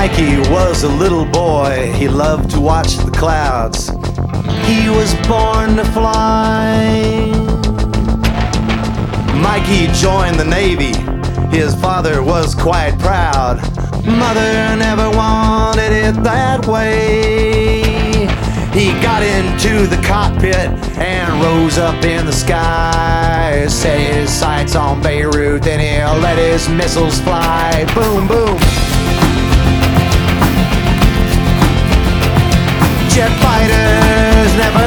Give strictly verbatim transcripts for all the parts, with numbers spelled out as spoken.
Mikey was a little boy, he loved to watch the clouds. He was born to fly. Mikey joined the Navy, his father was quite proud. Mother never wanted it that way. He got into the cockpit and rose up in the sky. Set his sights on Beirut, then he let his missiles fly. Boom, boom. Jet fighters never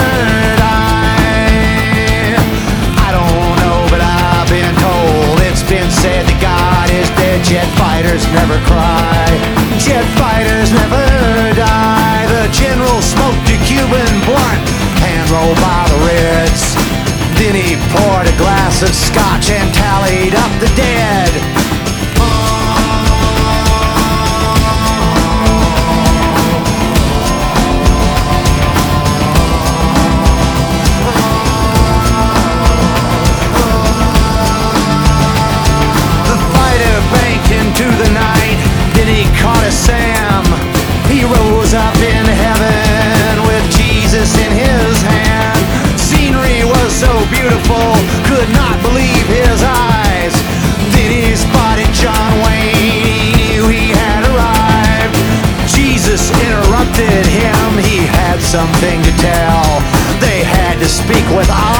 die. I don't know, but I've been told, it's been said that God is dead. Jet fighters never cry. Jet fighters never die. The general smoked a Cuban blunt and rolled by the Reds. Then he poured a glass of scotch and tallied up the dead. Into the night, then he caught a Sam. He rose up in heaven with Jesus in his hand. Scenery was so beautiful, could not believe his eyes. Then he spotted John Wayne, he knew he had arrived. Jesus interrupted him, he had something to tell. They had to speak with